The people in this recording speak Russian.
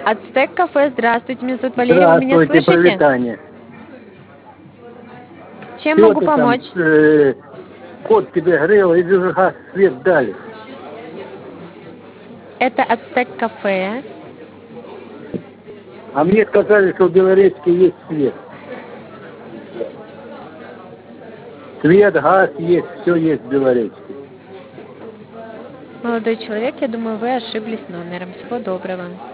Ацтек кафе, здравствуйте, меня зовут Валерия, вы меня Здравствуйте, слышите? привитание. Чем Чего могу ты там, помочь? кот тебе грел, и же газ свет дали. Это Ацтек кафе. А мне сказали, что в Белоречке есть свет. Свет, газ есть, все есть в Белоречке. Молодой человек, я думаю, вы ошиблись номером. Всего доброго.